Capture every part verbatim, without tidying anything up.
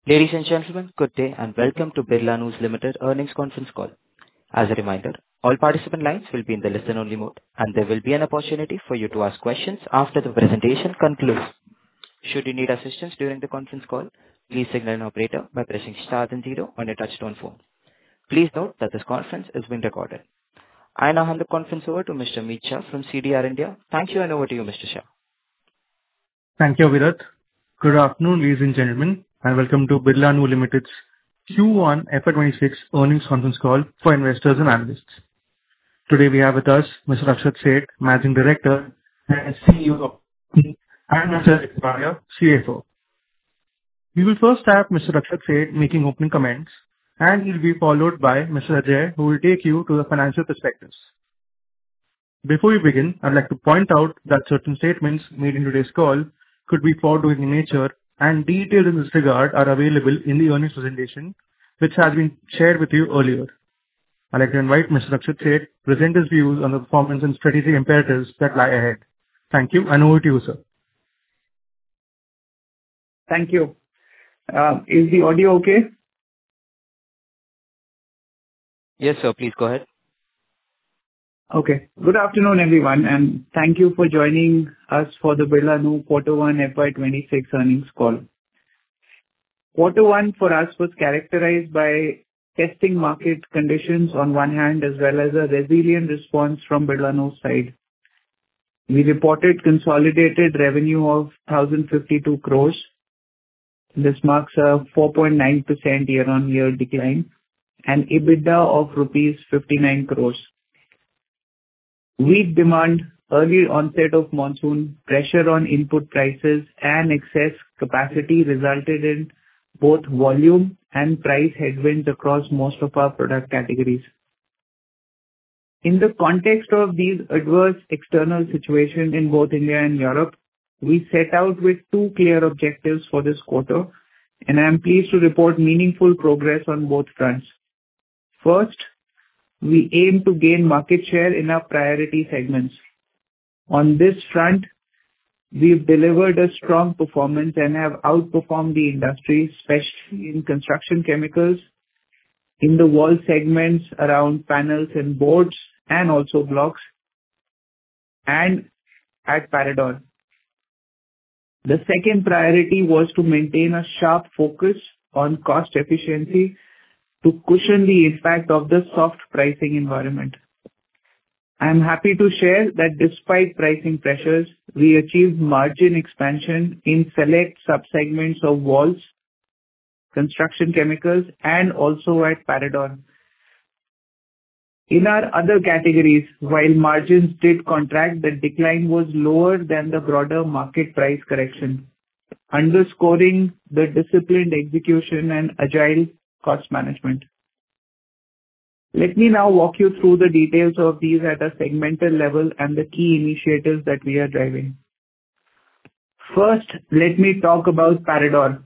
Ladies and gentlemen, good day and welcome to Birla News Limited earnings conference call. As a reminder, all participant lines will be in the listen-only mode, and there will be an opportunity for you to ask questions after the presentation concludes. Should you need assistance during the conference call, please signal an operator by pressing star then zero on your touchtone phone. Please note that this conference is being recorded. I now hand the conference over to Mister Meet Shah from C D R India. Thank you, and over to you, Mister Shah. Thank you, Virat. Good afternoon, ladies and gentlemen, and welcome to Birla News Limited's Q one F Y twenty-six earnings conference call for investors and analysts. Today we have with us Mister Akshat Seth, Managing Director and C E O of the company, and Mister Ajay Kataria, C F O. We will first have Mister Akshat Seth making opening comments, and he will be followed by Mister Ajay, who will take you to the financial perspectives. Before we begin, I'd like to point out that certain statements made in today's call could be forward-looking in nature, and details in this regard are available in the earnings presentation, which has been shared with you earlier. I'd like to invite Mister Akshat Seth to present his views on the performance and strategic imperatives that lie ahead. Thank you, and over to you, sir. Thank you. Uh, Is the audio okay? Yes, sir. Please go ahead. Okay. Good afternoon, everyone, and thank you for joining us for the Birla News Quarter one F Y twenty-six earnings call. Quarter one for us was characterized by testing market conditions on one hand, as well as a resilient response from Birla News side. We reported consolidated revenue of one thousand fifty-two crores. This marks a four point nine percent year-on-year decline, and EBITDA of rupees fifty-nine crores. Weak demand, early onset of monsoon, pressure on input prices, and excess capacity resulted in both volume and price headwinds across most of our product categories. In the context of these adverse external situations in both India and Europe, we set out with two clear objectives for this quarter, and I am pleased to report meaningful progress on both fronts. First, we aim to gain market share in our priority segments. On this front, we've delivered a strong performance and have outperformed the industry, especially in construction chemicals, in the wall segments around panels and boards, and also blocks, and at Parador. The second priority was to maintain a sharp focus on cost efficiency to cushion the impact of the soft pricing environment. I am happy to share that despite pricing pressures, we achieved margin expansion in select subsegments of walls, construction chemicals, and also at Parador. In our other categories, while margins did contract, the decline was lower than the broader market price correction, underscoring the disciplined execution and agile cost management. Let me now walk you through the details of these at a segmental level and the key initiatives that we are driving. First, let me talk about Parador.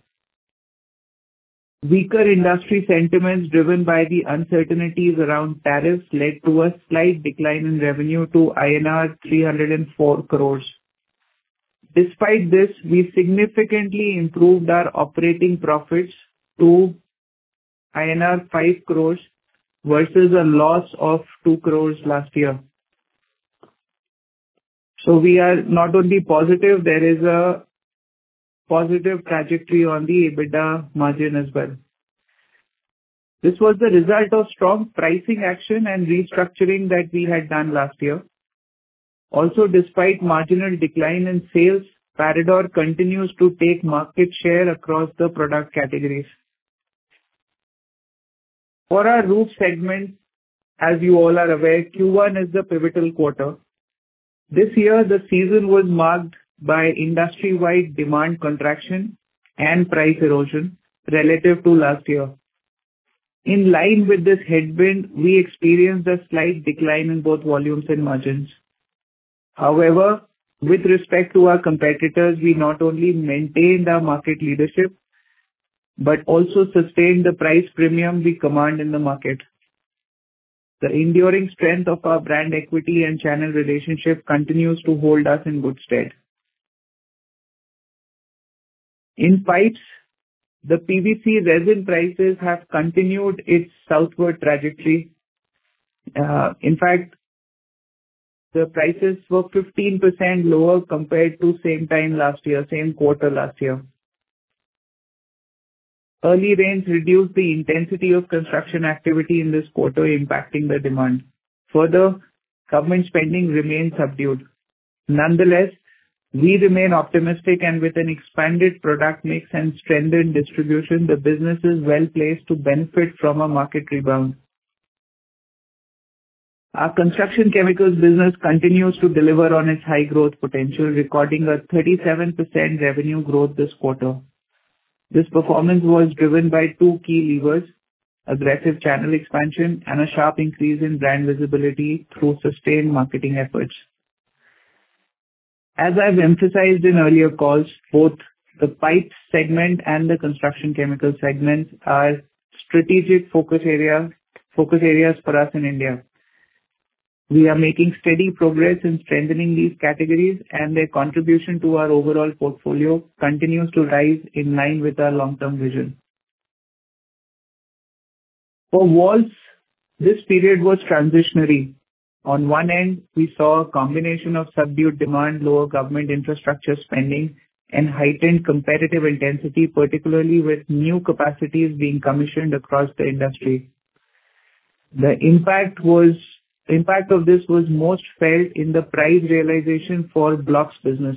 Weaker industry sentiments driven by the uncertainties around tariffs led to a slight decline in revenue to I N R three hundred four crores. Despite this, we significantly improved our operating profits to I N R five crores versus a loss of two crores last year. So we are not only positive, there is a positive trajectory on the EBITDA margin as well. This was the result of strong pricing action and restructuring that we had done last year. Also, despite marginal decline in sales, Parador continues to take market share across the product categories. For our roof segment, as you all are aware, Q one is the pivotal quarter. This year, the season was marked by industry-wide demand contraction and price erosion relative to last year. In line with this headwind, we experienced a slight decline in both volumes and margins. However, with respect to our competitors, we not only maintained our market leadership, but also sustained the price premium we command in the market. The enduring strength of our brand equity and channel relationship continues to hold us in good stead. In pipes, the P V C resin prices have continued its southward trajectory. Uh, In fact, the prices were fifteen percent lower compared to same time last year, same quarter last year. Early rains reduced the intensity of construction activity in this quarter, impacting the demand. Further, government spending remains subdued. Nonetheless, we remain optimistic, and with an expanded product mix and strengthened distribution, the business is well-placed to benefit from a market rebound. Our construction chemicals business continues to deliver on its high growth potential, recording a thirty-seven percent revenue growth this quarter. This performance was driven by two key levers: aggressive channel expansion and a sharp increase in brand visibility through sustained marketing efforts. As I've emphasized in earlier calls, both the pipes segment and the construction chemical segments are strategic focus area, focus areas for us in India. We are making steady progress in strengthening these categories, and their contribution to our overall portfolio continues to rise in line with our long-term vision. For walls, this period was transitionary. On one end, we saw a combination of subdued demand, lower government infrastructure spending, and heightened competitive intensity, particularly with new capacities being commissioned across the industry. The impact was impact of this was most felt in the price realization for blocks business.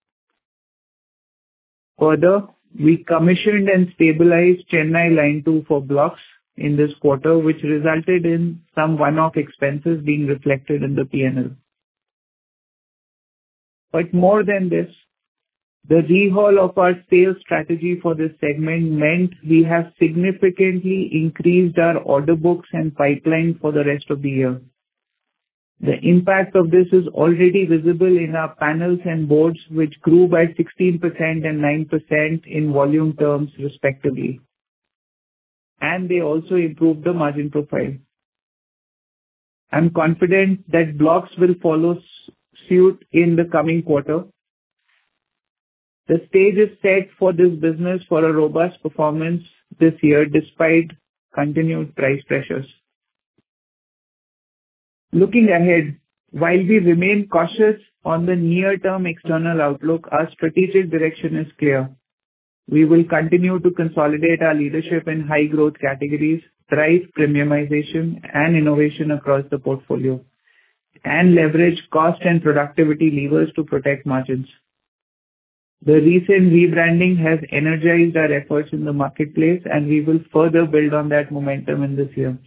Further, we commissioned and stabilized Chennai Line two for blocks in this quarter, which resulted in some one-off expenses being reflected in the P and L. But more than this, the rehaul of our sales strategy for this segment meant we have significantly increased our order books and pipeline for the rest of the year. The impact of this is already visible in our panels and boards, which grew by sixteen percent and nine percent in volume terms respectively. And they also improved the margin profile. I'm confident that blocks will follow suit in the coming quarter. The stage is set for this business for a robust performance this year despite continued price pressures. Looking ahead, while we remain cautious on the near-term external outlook, our strategic direction is clear. We will continue to consolidate our leadership in high-growth categories, drive premiumization and innovation across the portfolio, and leverage cost and productivity levers to protect margins. The recent rebranding has energized our efforts in the marketplace, and we will further build on that momentum in this year.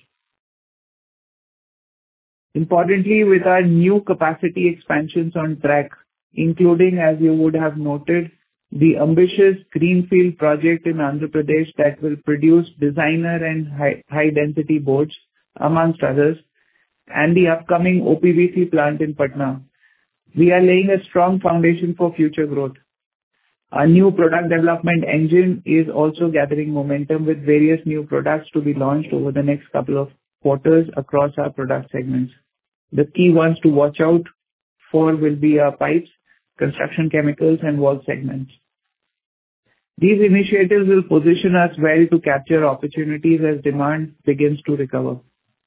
Importantly, with our new capacity expansions on track, including, as you would have noted, the ambitious greenfield project in Andhra Pradesh that will produce designer and high, high-density boards, amongst others, and the upcoming O P V C plant in Patna, we are laying a strong foundation for future growth. Our new product development engine is also gathering momentum with various new products to be launched over the next couple of quarters across our product segments. The key ones to watch out for will be our pipes, construction chemicals, and wall segments. These initiatives will position us well to capture opportunities as demand begins to recover.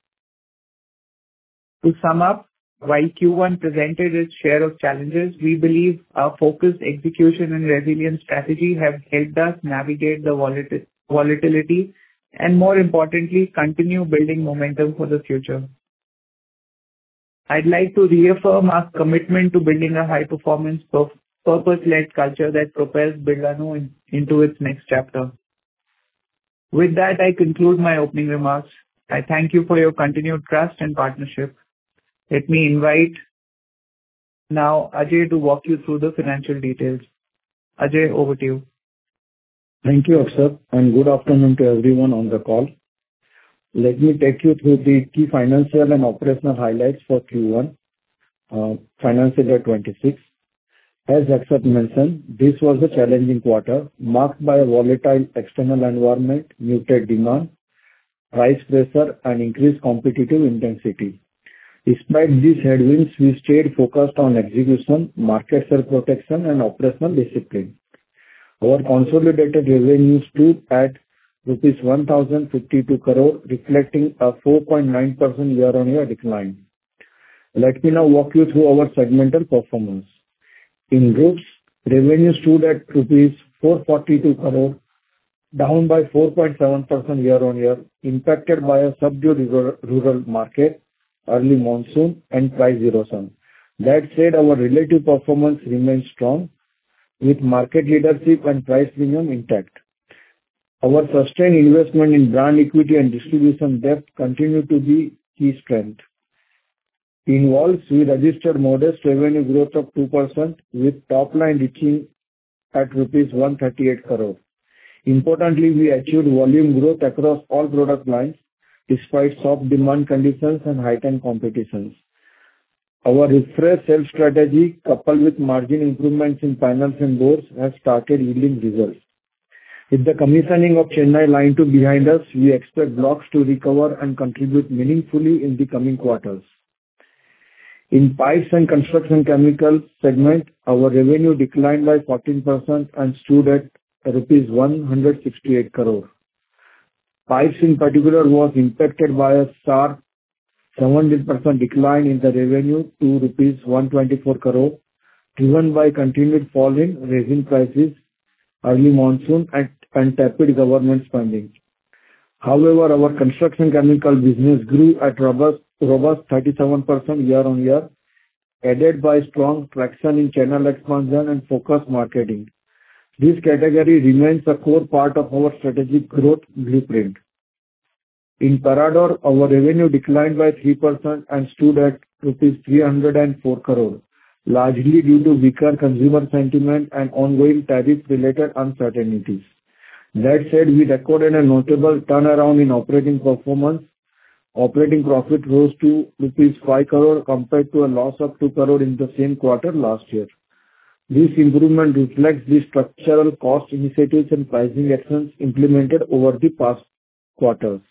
To sum up, while Q one presented its share of challenges, we believe our focused execution and resilient strategy have helped us navigate the volatil- volatility and, more importantly, continue building momentum for the future. I'd like to reaffirm our commitment to building a high-performance, purpose-led culture that propels Birlanu in, into its next chapter. With that, I conclude my opening remarks. I thank you for your continued trust and partnership. Let me invite now Ajay to walk you through the financial details. Ajay, over to you. Thank you, Akshat, and good afternoon to everyone on the call. Let me take you through the key financial and operational highlights for Q one, uh, financial year twenty-six. As Akshat mentioned, this was a challenging quarter marked by a volatile external environment, muted demand, price pressure, and increased competitive intensity. Despite these headwinds, we stayed focused on execution, market share protection, and operational discipline. Our consolidated revenue stood at rupees one thousand fifty-two crore, reflecting a four point nine percent year-on-year decline. Let me now walk you through our segmental performance. In groups, revenue stood at rupees four hundred forty-two crore, down by four point seven percent year-on-year, impacted by a subdued rural, rural market, early monsoon, and price erosion. That said, our relative performance remains strong, with market leadership and price premium intact. Our sustained investment in brand equity and distribution depth continue to be key strength. In valves, we registered modest revenue growth of two percent, with top line reaching at rupees one hundred thirty-eight crore. Importantly, we achieved volume growth across all product lines despite soft demand conditions and heightened competitions. Our refreshed sales strategy, coupled with margin improvements in panels and doors, has started yielding results. With the commissioning of Chennai Line two behind us, we expect blocks to recover and contribute meaningfully in the coming quarters. In pipes and construction chemicals segment, our revenue declined by fourteen percent and stood at rupees one hundred sixty-eight crore. Pipes in particular was impacted by a sharp seventeen percent decline in the revenue to rupees one hundred twenty-four crore, driven by continued fall in resin prices, early monsoon, and, and tepid government spending. However, our construction chemical business grew at robust, robust thirty-seven percent year-on-year, aided by strong traction in channel expansion and focused marketing. This category remains a core part of our strategic growth blueprint. In Parador, our revenue declined by three percent and stood at rupees three hundred four crore, largely due to weaker consumer sentiment and ongoing tariff-related uncertainties. That said, we recorded a notable turnaround in operating performance. Operating profit rose to rupees five crore compared to a loss of two crore in the same quarter last year. This improvement reflects the structural cost initiatives and pricing actions implemented over the past quarters.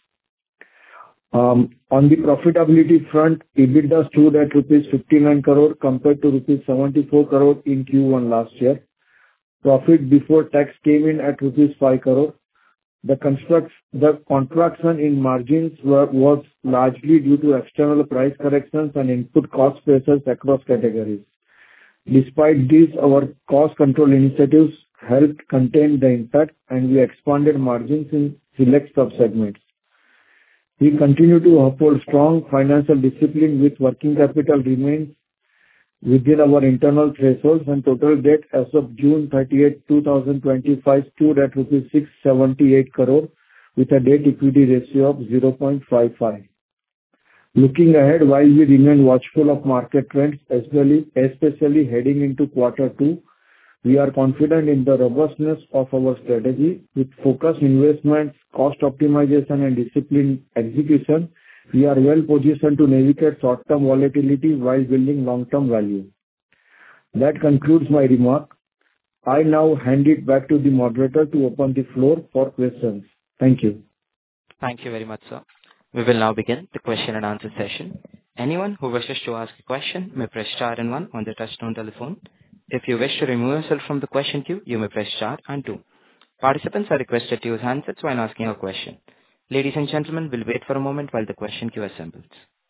Um, on the profitability front, EBITDA stood at rupees fifty-nine crore compared to rupees seventy-four crore in Q one last year. Profit before tax came in at rupees five crore. The, construct, the contraction in margins were, was largely due to external price corrections and input cost pressures across categories. Despite this, our cost control initiatives helped contain the impact, and we expanded margins in select sub-segments. We continue to uphold strong financial discipline, with working capital remains within our internal thresholds, and total debt as of June thirtieth, two thousand twenty-five stood at rupees six hundred seventy-eight crore, with a debt equity ratio of zero point five five. Looking ahead, while we remain watchful of market trends, especially, especially heading into quarter two, we are confident in the robustness of our strategy. With focused investments, cost optimization, and disciplined execution, we are well positioned to navigate short-term volatility while building long-term value. That concludes my remark. I now hand it back to the moderator to open the floor for questions. Thank you. Thank you very much, sir. We will now begin the question and answer session. Anyone who wishes to ask a question may press star and one on the touchtone telephone. If you wish to remove yourself from the question queue, you may press star and two. Participants are requested to use handsets when asking a question. Ladies and gentlemen, we'll wait for a moment while the question queue assembles.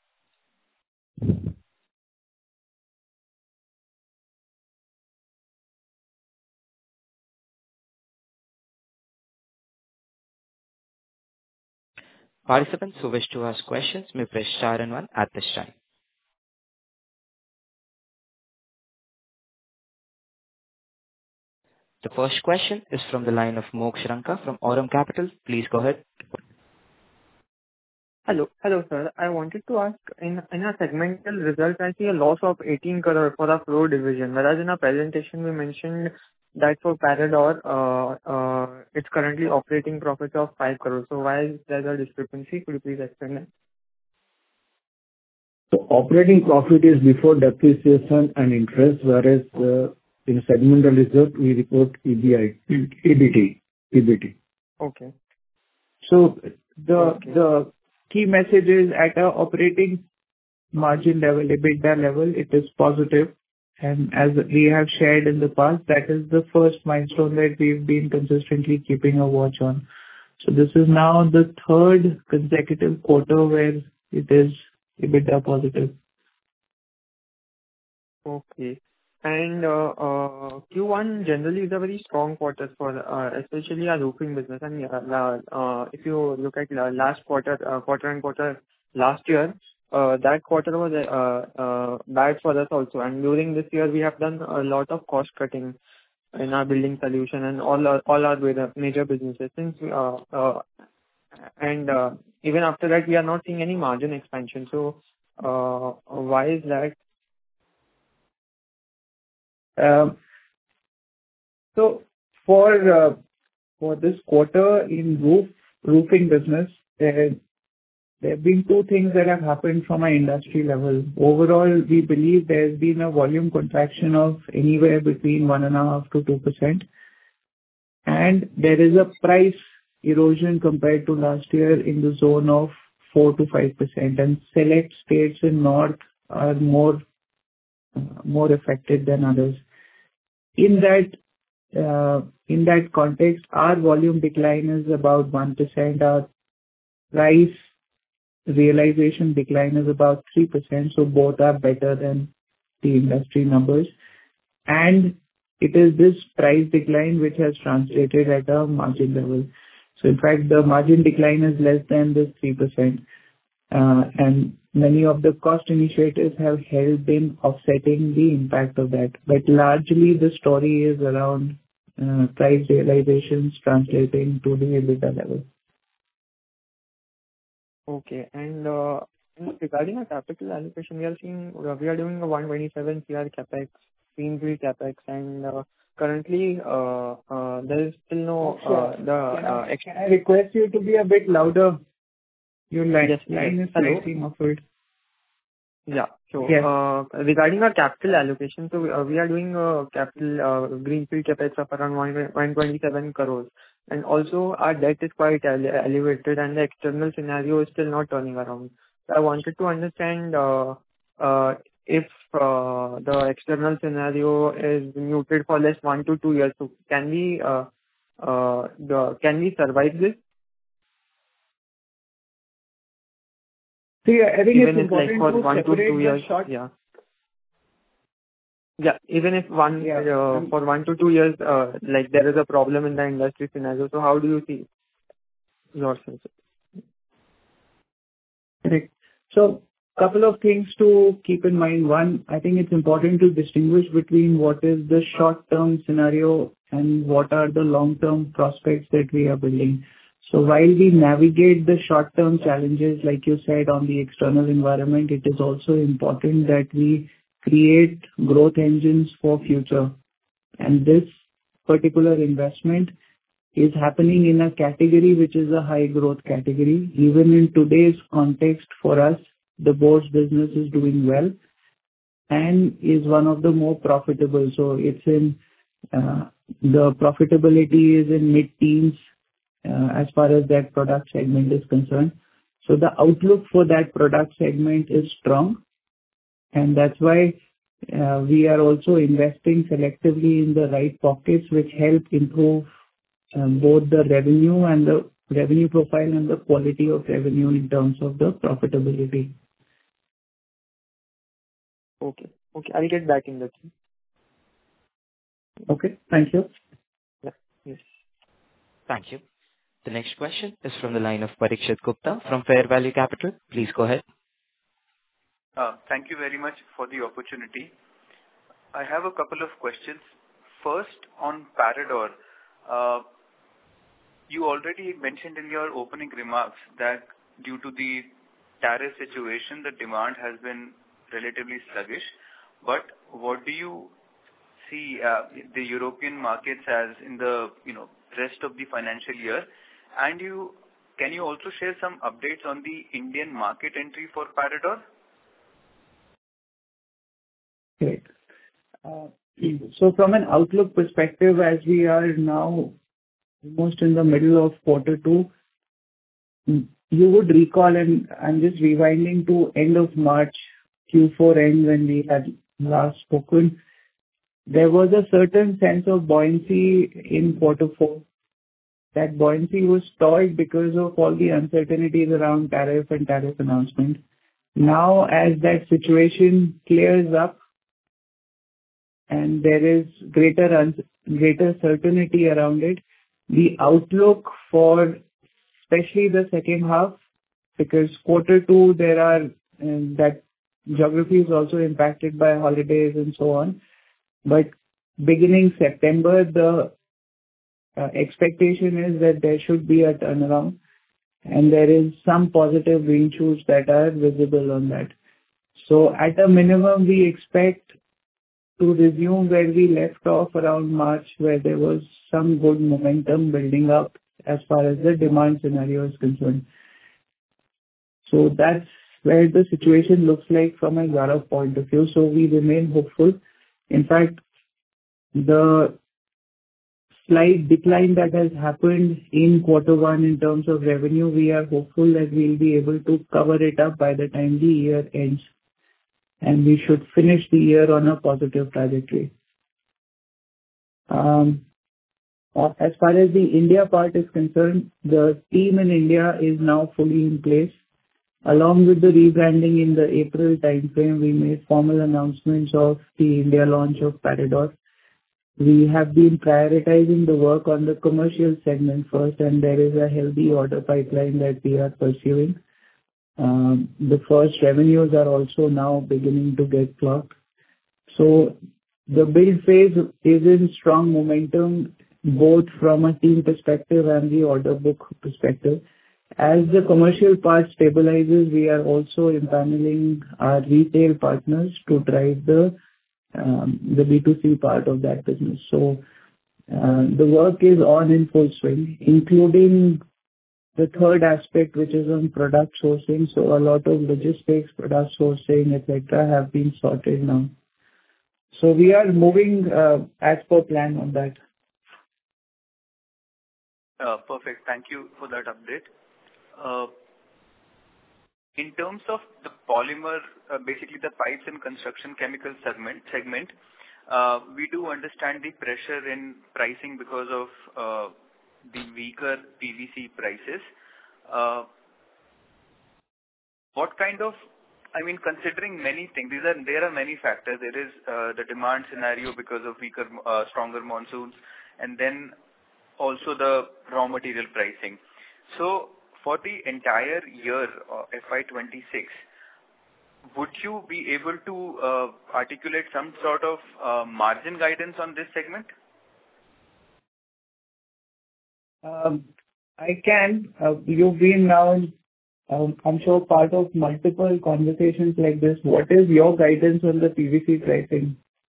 Participants who wish to ask questions may press star and one at this time. The first question is from the line of Moksh Ranka from Aurum Capital. Please go ahead. Hello. Hello, sir. I wanted to ask, in in our segmental results, I see a loss of eighteen crore for the floor division, whereas in our presentation we mentioned that for Parador, uh, uh, it's currently operating profit of five crore. So why is there a discrepancy? Could you please explain that? So operating profit is before depreciation and interest, whereas uh, in segmental result we report E B I, E B T, E B T. Okay. So the Okay. the key message is at a operating margin level, EBITDA level, it is positive, And as we have shared in the past, that is the first milestone that we've been consistently keeping a watch on. So this is now the third consecutive quarter where it is EBITDA positive. Okay. And uh, uh, Q one generally is a very strong quarter for uh, especially our roofing business. And uh, la- uh, if you look at la- last quarter, uh, quarter and quarter last year, uh, that quarter was uh, uh, bad for us also. And during this year, we have done a lot of cost cutting in our building solution and all our all our major major businesses. Since we, uh, uh, and uh, even after that, we are not seeing any margin expansion. So uh, why is that? Um, So for uh, for this quarter in roof roofing business, there there have been two things that have happened from an industry level. Overall, we believe there's been a volume contraction of anywhere between one point five to two percent, and there is a price erosion compared to last year in the zone of four to five percent, and select states in North are more uh, more affected than others. In that uh, in that context, our volume decline is about one percent. Our price realization decline is about three percent, so both are better than the industry numbers. And it is this price decline which has translated at a margin level. So in fact, the margin decline is less than this three percent. Uh, and many of the cost initiatives have helped in offsetting the impact of that. But largely, the story is around uh, price realizations translating to the EBITDA level. Okay. And uh, and regarding our capital allocation, we are seeing uh, we are doing a one twenty-seven crore capex, greenfield capex, and uh, currently uh, uh, there is still no uh, the Can uh, I, ex- can I request you to be a bit louder? Your line, yes, line is hello. slightly muffled. Yeah. So, Yes. uh, regarding our capital allocation, so uh, we are doing a capital uh, greenfield capex of around one hundred twenty-seven crores. And also our debt is quite ele- elevated and the external scenario is still not turning around. So I wanted to understand uh, uh, if uh, the external scenario is muted for less one to two years. So can we uh, uh, the can we survive this? See, I think Even it's if like important for to one to separate two the years? short. Yeah. Yeah, even if one Yeah. uh, um, for one to two years, uh, like there is a problem in the industry scenario. So how do you see yourself? Correct. So couple of things to keep in mind. One, I think it's important to distinguish between what is the short-term scenario and what are the long-term prospects that we are building. So while we navigate the short-term challenges, like you said, on the external environment, it is also important that we create growth engines for future. And this particular investment is happening in a category which is a high growth category. Even in today's context for us, the boards business is doing well and is one of the more profitable. So it's in uh, the profitability is in mid-teens uh, as far as that product segment is concerned. So the outlook for that product segment is strong, and that's why uh, we are also investing selectively in the right pockets which help improve um, both the revenue and the revenue profile and the quality of revenue in terms of the profitability. Okay. Okay. I'll get back in the queue. Okay. Thank you. Yeah. Yes. Thank you. The next question is from the line of Parikshit Gupta from Fair Value Capital. Please go ahead. Uh, Thank you very much for the opportunity. I have a couple of questions. First, on Parador. Uh, You already mentioned in your opening remarks that due to the tariff situation, the demand has been relatively sluggish. But what do you see uh, the European markets as in the you know rest of the financial year? And you can you also share some updates on the Indian market entry for Parador? Great. Uh, So from an outlook perspective, as we are now almost in the middle of quarter two, mm, you would recall, and I'm just rewinding to end of March, Q four end, when we had last spoken, there was a certain sense of buoyancy in quarter four. That buoyancy was stalled because of all the uncertainties around tariff and tariff announcement. Now, as that situation clears up and there is greater un- greater certainty around it, the outlook for especially the second half, because quarter two, there are uh, that geography is also impacted by holidays and so on. But beginning September, the uh, expectation is that there should be a turnaround, and there is some positive green shoots that are visible on that. So at a minimum, we expect to resume where we left off around March, where there was some good momentum building up as far as the demand scenario is concerned. So that's where the situation looks like from a Zara point of view. So we remain hopeful. In fact, the slight decline that has happened in quarter one in terms of revenue, we are hopeful that we'll be able to cover it up by the time the year ends, and we should finish the year on a positive trajectory. Um, As far as the India part is concerned, the team in India is now fully in place. Along with the rebranding in the April timeframe, we made formal announcements of the India launch of Parador. We have been prioritizing the work on the commercial segment first, and there is a healthy order pipeline that we are pursuing. Um, The first revenues are also now beginning to get clocked. So the build phase is in strong momentum, both from a team perspective and the order book perspective. As the commercial part stabilizes, we are also empaneling our retail partners to drive the um, the B two C part of that business. So uh, the work is on in full swing, including the third aspect, which is on product sourcing. So a lot of logistics, product sourcing, et cetera, have been sorted now. So we are moving uh, as per plan on that. Uh, Perfect. Thank you for that update. Uh, In terms of the polymer, uh, basically the pipes and construction chemical segment, segment, uh, we do understand the pressure in pricing because of uh, the weaker P V C prices. Uh, What kind of, I mean, considering many things, these are there are many factors. There is uh, the demand scenario because of weaker, uh, stronger monsoons, and then also the raw material pricing. So for the entire year, uh, F Y twenty-six, would you be able to uh, articulate some sort of uh, margin guidance on this segment? Um, I can. Uh, You've been now, um, I'm sure, part of multiple conversations like this. What is your guidance on the P V C pricing?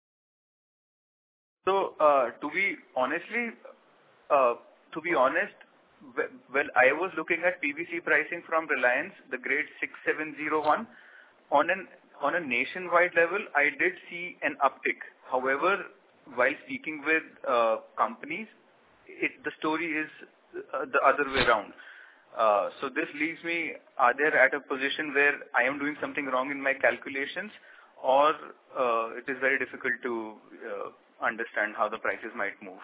So, uh, to be honestly, uh, to be honest, wh- well, I was looking at P V C pricing from Reliance, the grade six seven zero one. On an on a nationwide level, I did see an uptick. However, while speaking with uh, companies, it, the story is uh, the other way around. Uh, so this leaves me either at a position where I am doing something wrong in my calculations, or uh, it is very difficult to uh, understand how the prices might move.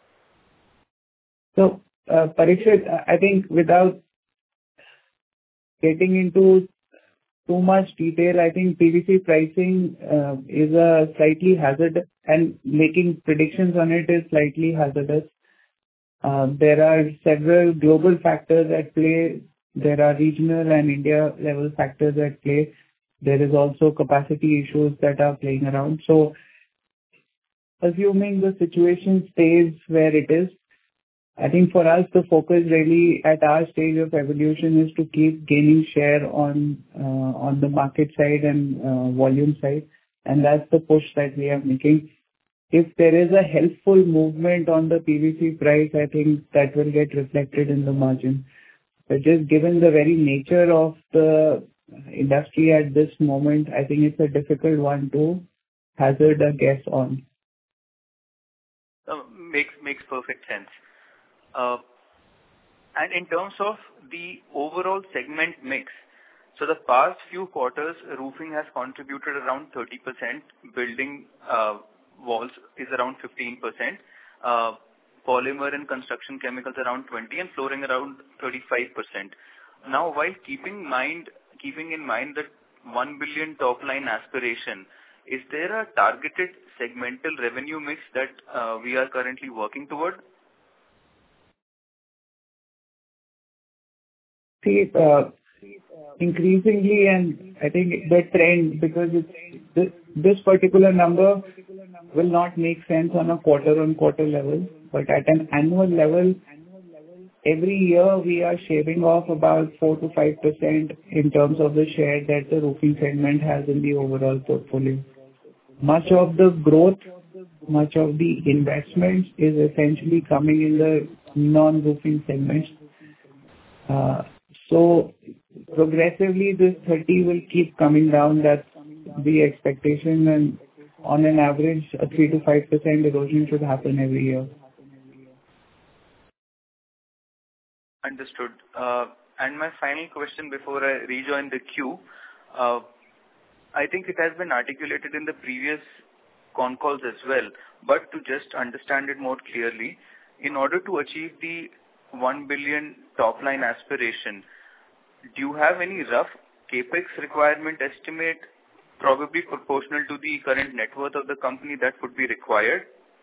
So, uh, Parikshit, I think without getting into too much detail, I think P V C pricing uh, is a slightly hazardous, and making predictions on it is slightly hazardous. Uh, There are several global factors at play. There are regional and India level factors at play. There is also capacity issues that are playing around. So assuming the situation stays where it is, I think for us, the focus really at our stage of evolution is to keep gaining share on uh, on the market side and uh, volume side, and that's the push that we are making. If there is a helpful movement on the P V C price, I think that will get reflected in the margin. But just given the very nature of the industry at this moment, I think it's a difficult one to hazard a guess on. Uh, makes makes perfect sense. Uh, and in terms of the overall segment mix, so the past few quarters, roofing has contributed around thirty percent, building uh, walls is around fifteen percent, uh, polymer and construction chemicals around twenty, and flooring around thirty-five percent. Now, while keeping mind keeping in mind that one billion top line aspiration, is there a targeted segmental revenue mix that uh, we are currently working toward? See, uh, increasingly, and I think the trend, because it's, this, this particular number will not make sense on a quarter-on-quarter level, but at an annual level, every year we are shaving off about four to five percent in terms of the share that the roofing segment has in the overall portfolio. Much of the growth, much of the investments is essentially coming in the non-roofing segments. Uh, so progressively this thirty will keep coming down. That's the expectation, and on an average a three to five percent erosion should happen every year. Understood. Uh, and my final question before I rejoin the queue, uh, I think it has been articulated in the previous con calls as well, but to just understand it more clearly, in order to achieve the one billion top line aspiration, do you have any rough capex requirement estimate, probably proportional to the current net worth of the company, that would be required?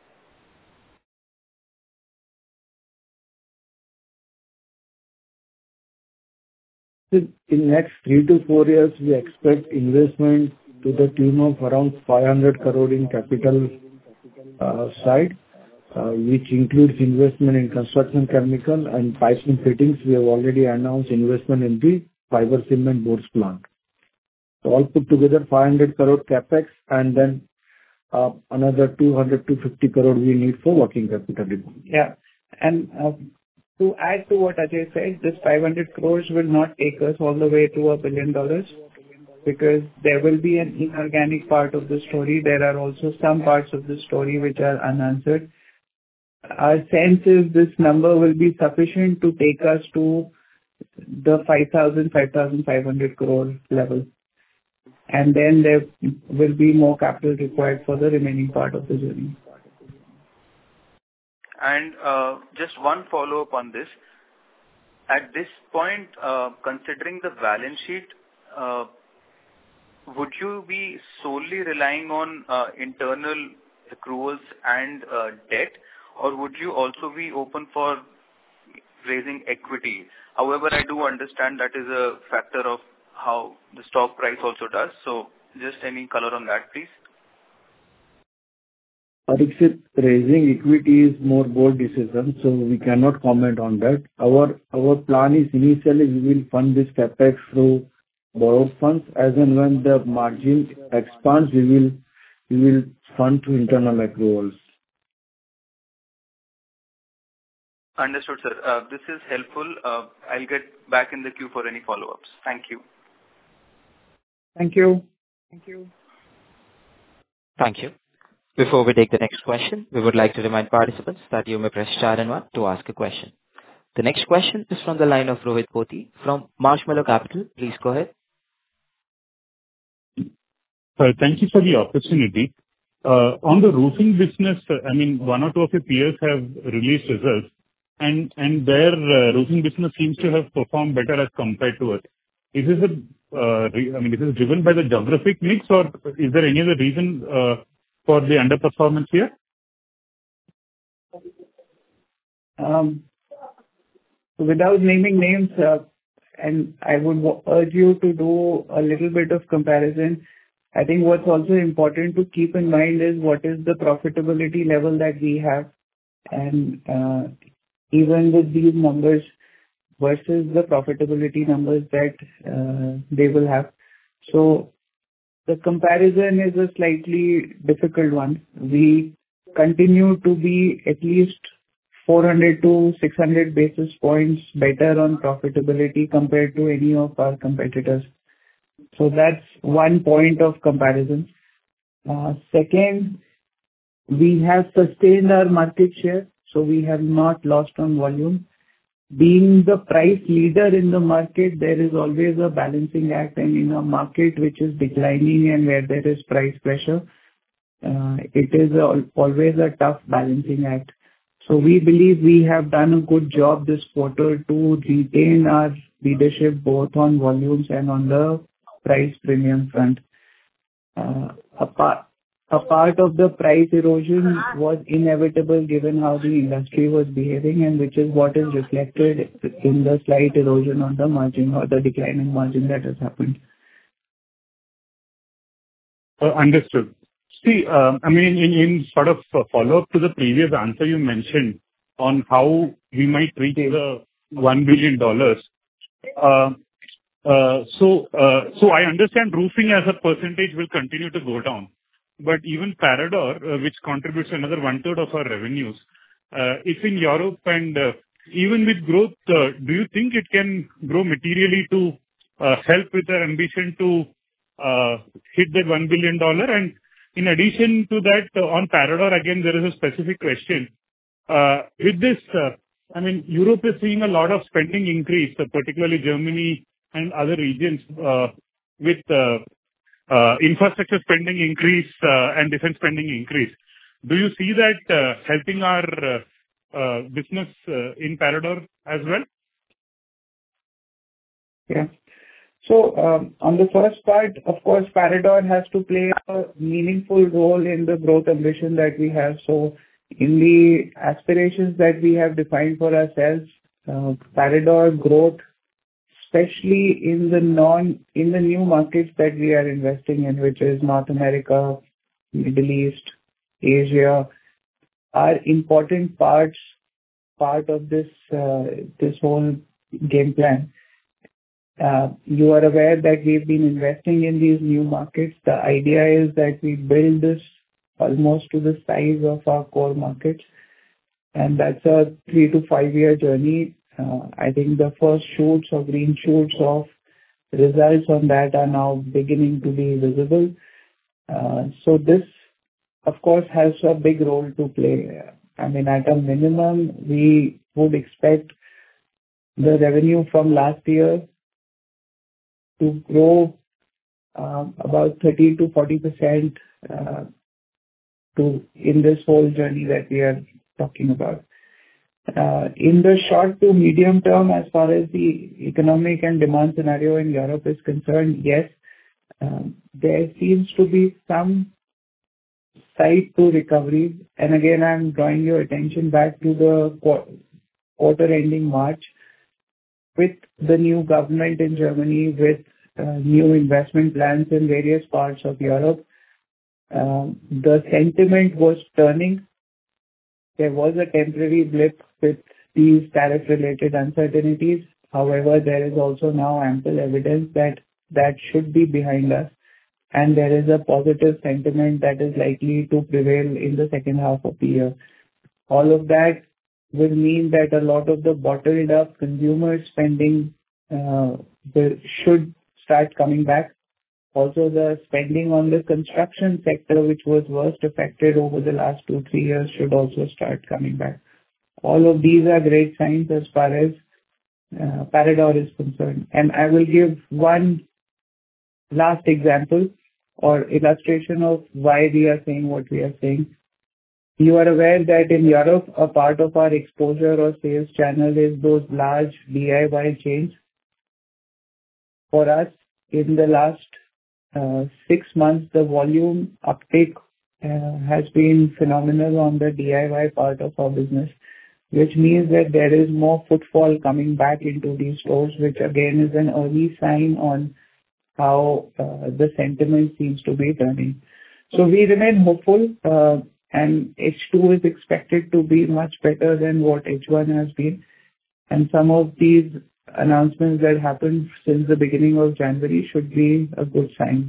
In next three to four years, we expect investment to the tune of around five hundred crore in capital uh, side, uh, which includes investment in construction chemical and pipes and fittings. We have already announced investment in the fiber cement boards plant. So all put together five hundred crore capex, and then uh, another two hundred to fifty crore we need for working capital. Yeah. And uh, to add to what Ajay said, this five hundred crores will not take us all the way to a billion dollars, because there will be an inorganic part of the story. There are also some parts of the story which are unanswered. Our sense is this number will be sufficient to take us to the five thousand, five thousand five hundred crore level. And then there will be more capital required for the remaining part of the journey. And uh, just one follow-up on this. At this point, uh, considering the balance sheet, uh, would you be solely relying on uh, internal accruals and uh, debt, or would you also be open for raising equity? However, I do understand that is a factor of how the stock price also does. So just any color on that, please. Parikshit, raising equity is more board decision, so we cannot comment on that. Our our plan is initially we will fund this capex through borrowed funds. As and when the margin expands, we will we will fund through internal accruals. Understood, sir. Uh, this is helpful. Uh, I'll get back in the queue for any follow-ups. Thank you. Thank you. Thank you. Thank you. Before we take the next question, we would like to remind participants that you may press star and one to ask a question. The next question is from the line of Rohit Pothi from Marshmallow Capital. Please go ahead. Uh, Thank you for the opportunity. Uh, On the roofing business, uh, I mean, one or two of your peers have released results, and and their uh, roofing business seems to have performed better as compared to us. Is this a, uh, re- I mean, is this driven by the geographic mix, or is there any other reason uh, for the underperformance here? Um, without naming names, uh, and I would w- urge you to do a little bit of comparison. I think what's also important to keep in mind is what is the profitability level that we have, and uh, even with these numbers versus the profitability numbers that uh, they will have. So the comparison is a slightly difficult one. We continue to be at least four hundred to six hundred basis points better on profitability compared to any of our competitors. So that's one point of comparison. Uh, Second, we have sustained our market share, so we have not lost on volume. Being the price leader in the market, there is always a balancing act, and in a market which is declining and where there is price pressure, uh, it is al- always a tough balancing act. So we believe we have done a good job this quarter to retain our leadership both on volumes and on the price premium front. Uh, A part a part of the price erosion was inevitable given how the industry was behaving, and which is what is reflected in the slight erosion on the margin or the decline in margin that has happened. Uh, Understood. See, um, I mean, in in sort of a follow-up to the previous answer you mentioned on how we might reach the one billion dollars. uh, uh, So uh, so I understand roofing as a percentage will continue to go down, but even Parador, uh, which contributes another one-third of our revenues, uh, it's in Europe, and uh, even with growth, uh, do you think it can grow materially to uh, help with our ambition to uh, hit that one billion dollars? And in addition to that, uh, on Parador, again, there is a specific question. Uh, With this, uh, I mean, Europe is seeing a lot of spending increase, uh, particularly Germany and other regions, uh, with uh, uh, infrastructure spending increase uh, and defense spending increase. Do you see that uh, helping our uh, uh, business uh, in Parador as well? Yeah. So, um, on the first part, of course, Parador has to play a meaningful role in the growth ambition that we have. So in the aspirations that we have defined for ourselves, uh, Parador growth, especially in the non, in the new markets that we are investing in, which is North America, Middle East, Asia, are important parts, part of this, uh, this whole game plan. Uh, You are aware that we've been investing in these new markets. The idea is that we build this almost to the size of our core markets, and that's a three to five-year journey. Uh, I think the first shoots or green shoots of results on that are now beginning to be visible. Uh, So this, of course, has a big role to play. I mean, at a minimum, we would expect the revenue from last year to grow um, about thirty to forty percent uh, to in this whole journey that we are talking about. Uh, In the short to medium term, as far as the economic and demand scenario in Europe is concerned, yes, um, there seems to be some side to recovery. And again, I'm drawing your attention back to the qu- quarter ending March with the new government in Germany, with uh, new investment plans in various parts of Europe. Um, The sentiment was turning. There was a temporary blip with these tariff-related uncertainties. However, there is also now ample evidence that that should be behind us, and there is a positive sentiment that is likely to prevail in the second half of the year. All of that will mean that a lot of the bottled up consumer spending uh, will- should start coming back. Also, the spending on the construction sector, which was worst affected over the last two, three years, should also start coming back. All of these are great signs as far as uh, Parador is concerned. And I will give one last example or illustration of why we are saying what we are saying. You are aware that in Europe, a part of our exposure or sales channel is those large D I Y chains. For us, in the last uh, six months, the volume uptake uh, has been phenomenal on the D I Y part of our business, which means that there is more footfall coming back into these stores, which again is an early sign on how uh, the sentiment seems to be turning. So we remain hopeful, uh, and H two is expected to be much better than what H one has been. And some of these announcements that happened since the beginning of January should be a good sign.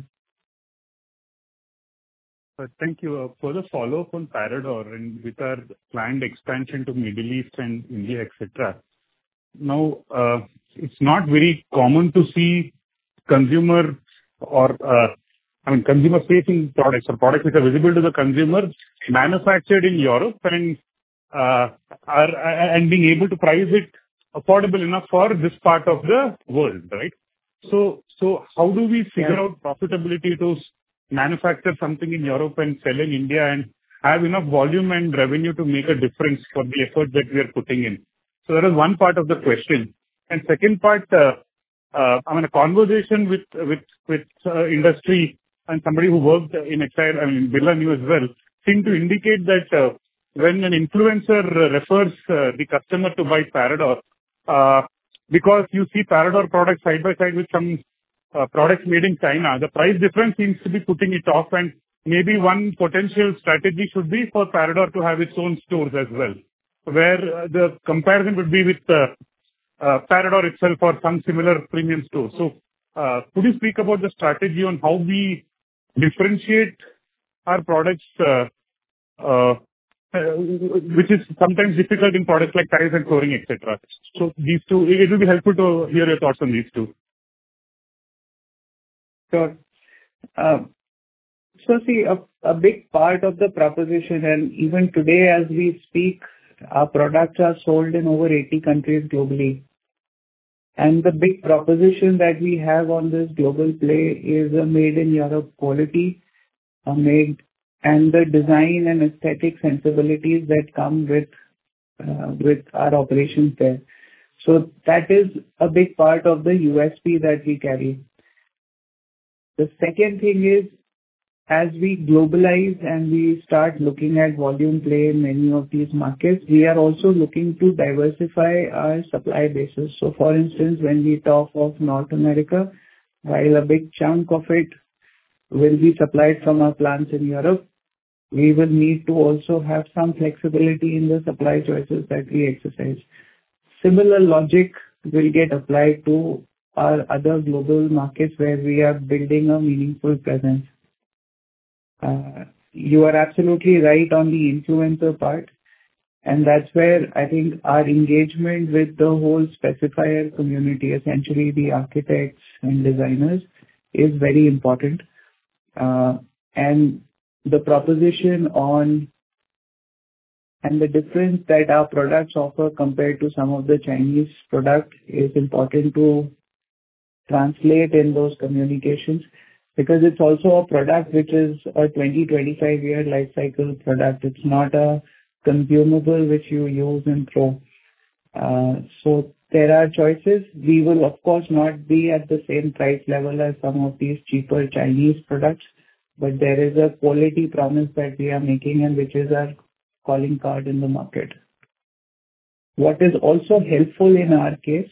Uh, Thank you. Uh, For the follow-up on Parador and with our planned expansion to Middle East and India, et cetera. Now, uh, it's not very common to see consumer or, uh, I mean, consumer-facing products or products which are visible to the consumer manufactured in Europe and uh, are and being able to price it affordable enough for this part of the world, right? So, so how do we figure Yeah. out profitability to manufacture something in Europe and sell in India and have enough volume and revenue to make a difference for the effort that we are putting in? So that is one part of the question. And second part, uh, uh, I mean, a conversation with with with uh, industry and somebody who worked in Exide, I mean, Birla New as well, seem to indicate that uh, when an influencer uh, refers uh, the customer to buy Parador, uh, because you see Parador products side by side with some uh, products made in China, the price difference seems to be putting it off, and maybe one potential strategy should be for Parador to have its own stores as well, where uh, the comparison would be with uh, uh, Parador itself or some similar premium store. So, uh, could you speak about the strategy on how we differentiate our products, uh, uh, uh, which is sometimes difficult in products like tiles and flooring, et cetera. So these two, it will be helpful to hear your thoughts on these two. Sure. Um, So see, a, a big part of the proposition, and even today as we speak, our products are sold in over eighty countries globally. And the big proposition that we have on this global play is a made in Europe quality, a made and the design and aesthetic sensibilities that come with uh, with our operations there. So that is a big part of the U S P that we carry. The second thing is, as we globalize and we start looking at volume play in many of these markets, we are also looking to diversify our supply bases. So for instance, when we talk of North America, while a big chunk of it will be supplied from our plants in Europe, we will need to also have some flexibility in the supply choices that we exercise. Similar logic will get applied to our other global markets where we are building a meaningful presence. Uh, you are absolutely right on the influencer part, and that's where I think our engagement with the whole specifier community, essentially the architects and designers, is very important. Uh, and the proposition on and the difference that our products offer compared to some of the Chinese products is important to translate in those communications, because it's also a product which is a twenty to twenty-five year life cycle product. It's not a consumable which you use and throw. Uh, so there are choices. We will of course not be at the same price level as some of these cheaper Chinese products, but there is a quality promise that we are making and which is our calling card in the market. What is also helpful in our case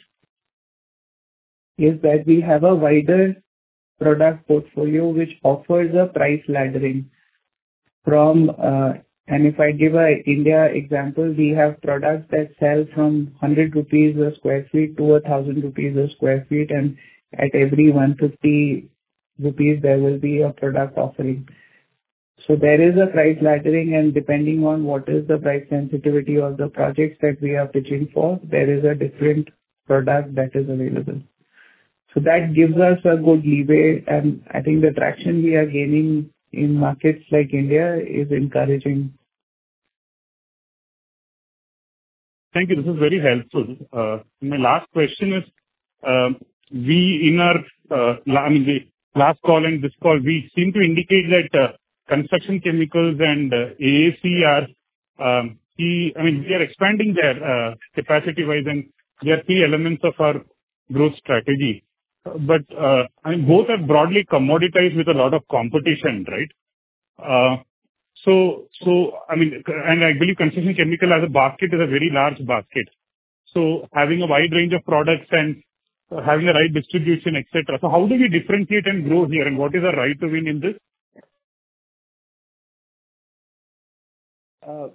is that we have a wider product portfolio which offers a price laddering from, uh, and if I give a India example, we have products that sell from one hundred rupees a square feet to one thousand rupees a square feet, and at every one hundred fifty rupees there will be a product offering. So there is a price laddering, and depending on what is the price sensitivity of the projects that we are pitching for, there is a different product that is available. So that gives us a good leeway, and I think the traction we are gaining in markets like India is encouraging. Thank you. This is very helpful. Uh, my last question is, uh, we in our, uh, I mean, the last call and this call, we seem to indicate that uh, construction chemicals and uh, A A C are um, key. I mean, we are expanding their uh, capacity-wise, and they are key elements of our growth strategy. But uh, I mean, both are broadly commoditized with a lot of competition, right? Uh, so, so I mean, and I believe construction chemical as a basket is a very large basket. So, having a wide range of products and uh, having the right distribution, et cetera. So, how do we differentiate and grow here, and what is our right to win in this? Uh,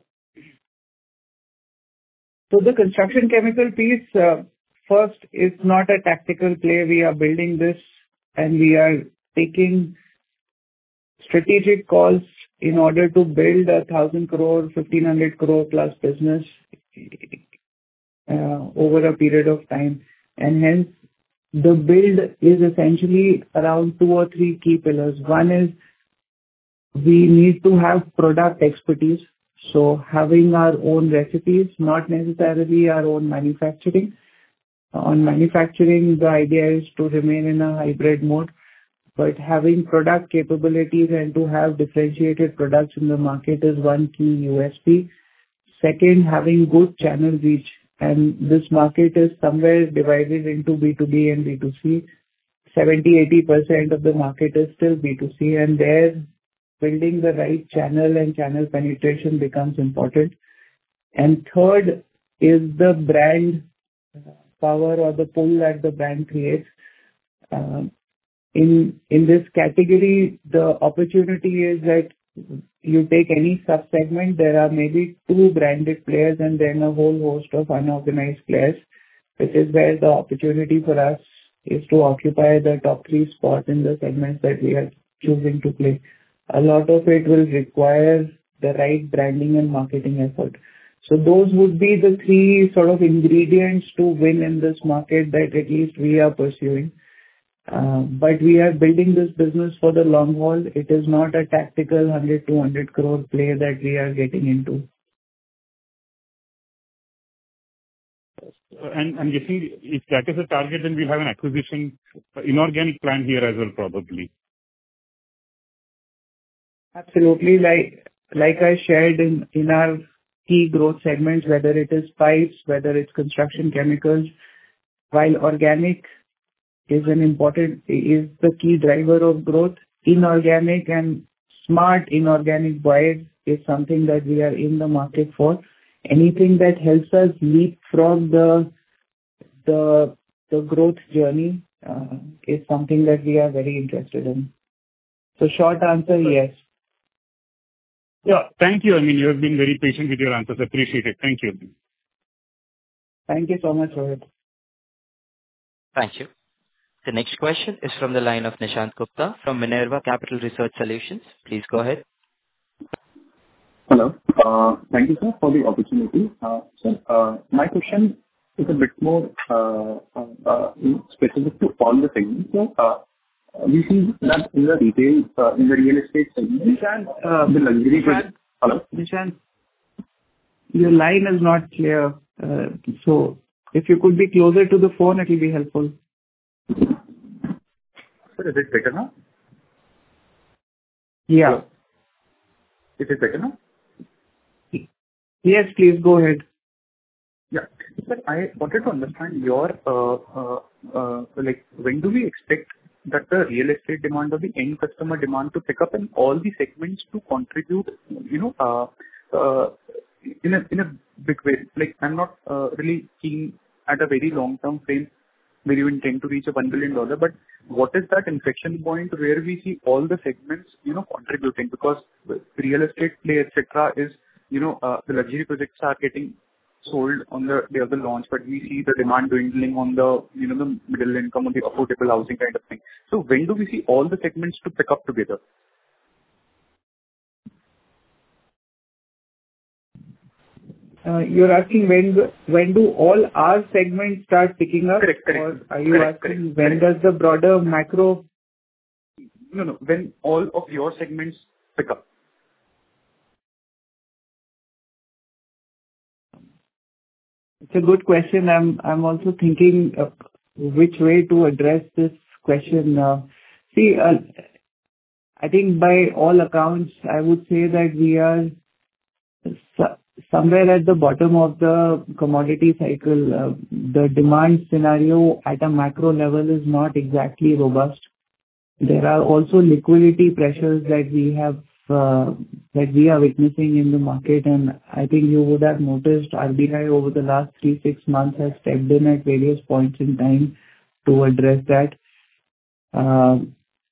so, the construction chemical piece. Uh, First, it's not a tactical play. We are building this and we are taking strategic calls in order to build a thousand crore, fifteen hundred crore plus business uh, over a period of time. And hence, the build is essentially around two or three key pillars. One is we need to have product expertise. So having our own recipes, not necessarily our own manufacturing. On manufacturing, the idea is to remain in a hybrid mode, but having product capabilities and to have differentiated products in the market is one key U S P. Second, having good channel reach, and this market is somewhere divided into B two B and B two C. seventy to eighty percent of the market is still B two C, and there building the right channel and channel penetration becomes important. And third is the brand power or the pull that the brand creates. Um, in in this category, the opportunity is that you take any sub-segment, there are maybe two branded players and then a whole host of unorganized players, which is where the opportunity for us is to occupy the top three spot in the segments that we are choosing to play. A lot of it will require the right branding and marketing effort. So those would be the three sort of ingredients to win in this market that at least we are pursuing. Uh, But we are building this business for the long haul. It is not a tactical one hundred, two hundred crore play that we are getting into. And I'm guessing if that is a target, then we'll have an acquisition, uh, inorganic plan here as well, probably. Absolutely. Like like I shared in in our key growth segments, whether it is pipes, whether it's construction chemicals, while organic is an important, is the key driver of growth, inorganic and smart inorganic buys is something that we are in the market for. Anything that helps us leapfrog the the the growth journey uh, is something that we are very interested in. So short answer, yes. Yeah. Thank you. I mean, you have been very patient with your answers. Appreciate it. Thank you. Thank you so much, Rohit. Thank you. The next question is from the line of Nishant Gupta from Minerva Capital Research Solutions. Please go ahead. Hello. Uh, Thank you, sir, for the opportunity. Uh, Sir, uh, my question is a bit more uh, uh, uh, specific to all the segments. So, uh, we see that in the retail, uh, in the real estate segment, Nishant, uh, the luxury Nishant, project. Hello? Nishant, your line is not clear. Uh, So if you could be closer to the phone, it will be helpful. Sir, is it better now? Yeah. Hello? Is it better now? Yes, please go ahead. Yeah. Sir, I wanted to understand your, uh, uh, uh, like, when do we expect that the real estate demand or the end customer demand to pick up and all the segments to contribute, you know, uh, uh, in a in a big way? Like, I'm not uh, really keen at a very long-term frame where you intend to reach a one billion dollars, but what is that inflection point where we see all the segments, you know, contributing? Because real estate play, et cetera, is, you know, uh, the luxury projects are getting sold on the day of the launch, but we see the demand dwindling on the, you know, the middle income or the affordable housing kind of thing. So when do we see all the segments to pick up together? Uh, You're asking when do- when do all our segments start picking up? Correct, correct. Or are you Correct, asking correct, when correct. does the broader macro? No, no, when all of your segments pick up. It's a good question. I'm I'm also thinking of which way to address this question. Uh, See, uh, I think by all accounts, I would say that we are so- somewhere at the bottom of the commodity cycle. Uh, The demand scenario at a macro level is not exactly robust. There are also liquidity pressures that we have, uh, that we are witnessing in the market, and I think you would have noticed R B I over the last three, six months has stepped in at various points in time to address that. Uh,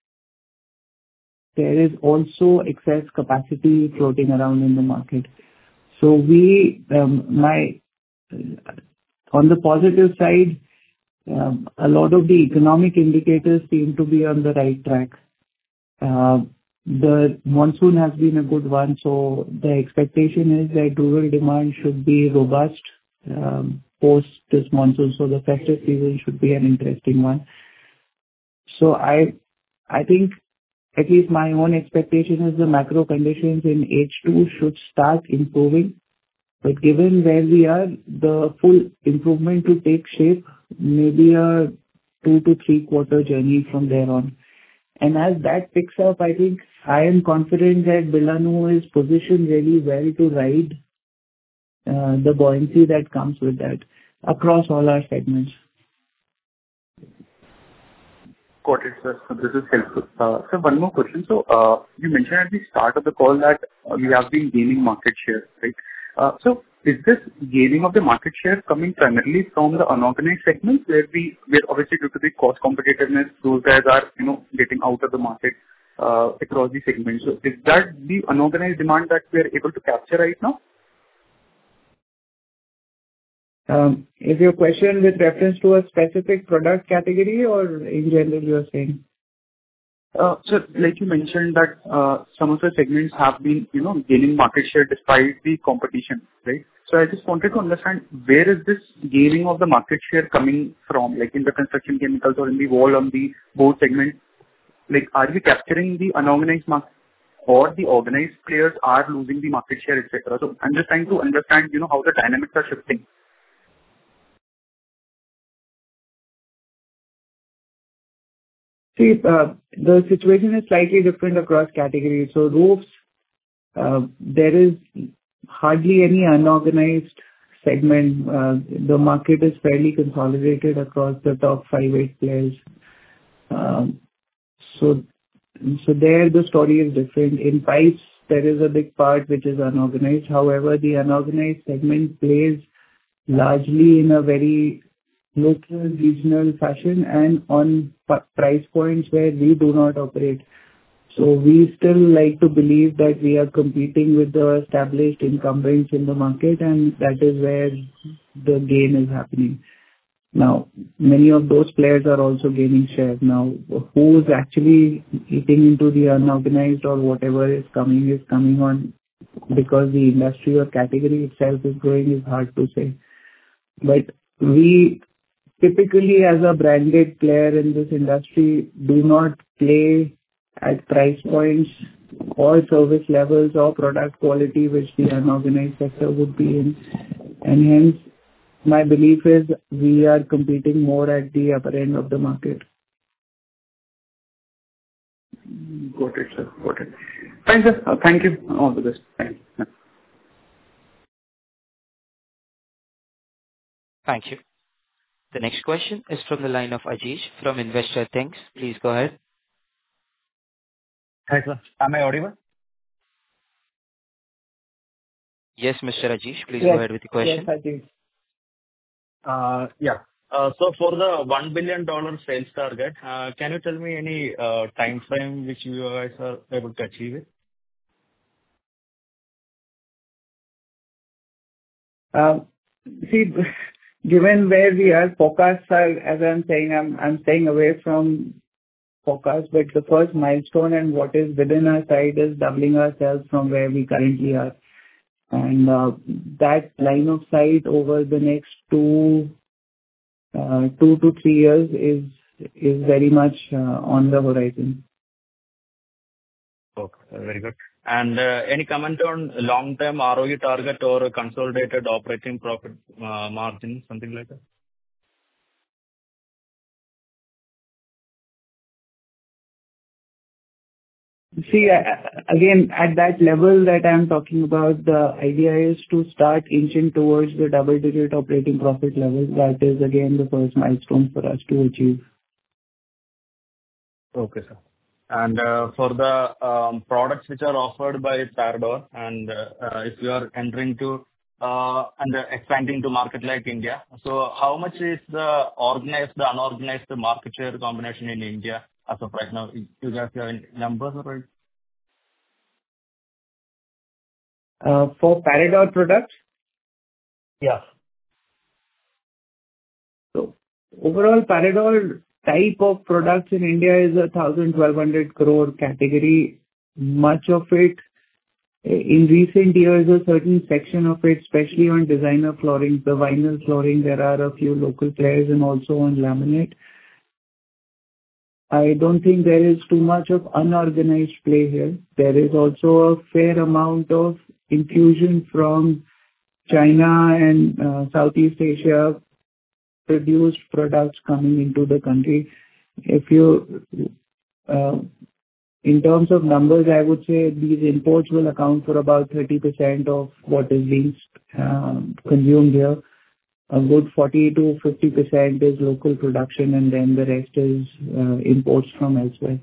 There is also excess capacity floating around in the market. So we, um, my, on the positive side, um, a lot of the economic indicators seem to be on the right track. Uh, The monsoon has been a good one, so the expectation is that rural demand should be robust, um, post this monsoon, so the festive season should be an interesting one. So I, I think at least my own expectation is the macro conditions in H two should start improving. But given where we are, the full improvement to take shape may be a two to three quarter journey from there on. And as that picks up, I think I am confident that Birlanu is positioned really well to ride uh, the buoyancy that comes with that across all our segments. Got it, sir. So this is helpful. Uh, Sir, one more question. So, uh, you mentioned at the start of the call that uh, we have been gaining market share, right? Uh, So is this gaining of the market share coming primarily from the unorganized segments, where we, where obviously due to the cost competitiveness, those guys are, you know, getting out of the market, uh, across the segments. So is that the unorganized demand that we are able to capture right now? Um, Is your question with reference to a specific product category or in general you are saying? Uh, So like you mentioned that uh, some of the segments have been, you know, gaining market share despite the competition, right? So I just wanted to understand, where is this gaining of the market share coming from, like in the construction chemicals or in the wall on the board segment? Like, are we capturing the unorganized market or the organized players are losing the market share, et cetera? So I'm just trying to understand, you know, how the dynamics are shifting. See, uh, the situation is slightly different across categories. So roofs, uh, there is hardly any unorganized segment. Uh, The market is fairly consolidated across the top five, eight players. Um, So so there the story is different. In pipes, there is a big part which is unorganized. However, the unorganized segment plays largely in a very local, regional fashion and on p- price points where we do not operate. So we still like to believe that we are competing with the established incumbents in the market, and that is where the gain is happening. Now, many of those players are also gaining share. Now, who is actually eating into the unorganized or whatever is coming is coming on because the industry or category itself is growing is hard to say. But we typically, as a branded player in this industry, do not play at price points or service levels or product quality which the unorganized sector would be in. And hence, my belief is we are competing more at the upper end of the market. Got it, sir. Got it. Fine, sir. Uh, Thank you. All the best. Thank you. Thank you. The next question is from the line of Ajish from Investor Thanks. Please go ahead. Hi, sir. Am I audible? Yes, Mister Ajish, please Yes. go ahead with the question. Yes, I think. Uh, Yeah. Uh, So for the one billion dollars sales target, uh, can you tell me any uh, time frame which you guys are able to achieve it? Uh, See, given where we are, forecasts are, as I'm saying, I'm I'm staying away from forecasts, but the first milestone and what is within our sight is doubling ourselves from where we currently are. And uh, that line of sight over the next two uh, two to three years is is very much uh, on the horizon. Okay, very good. And uh, any comment on long-term R O E target or a consolidated operating profit uh, margin, something like that? See, uh, again, at that level that I'm talking about, the idea is to start inching towards the double-digit operating profit level. That is, again, the first milestone for us to achieve. Okay, sir. And uh, for the um, products which are offered by Parador, and uh, uh, if you are entering to uh, and uh, expanding to market like India, so how much is the organized, the unorganized market share combination in India as of right now? You guys have any numbers or? Uh, For Parador products, Yeah. so overall, Parador type of products in India is a one thousand, twelve hundred crore category. Much of it, in recent years, a certain section of it, especially on designer flooring, the vinyl flooring, there are a few local players and also on laminate. I don't think there is too much of unorganized play here. There is also a fair amount of infusion from China and uh, Southeast Asia produced products coming into the country. If you uh, in terms of numbers, I would say these imports will account for about thirty percent of what is being um, consumed here. A good forty to fifty percent is local production, and then the rest is uh, imports from elsewhere.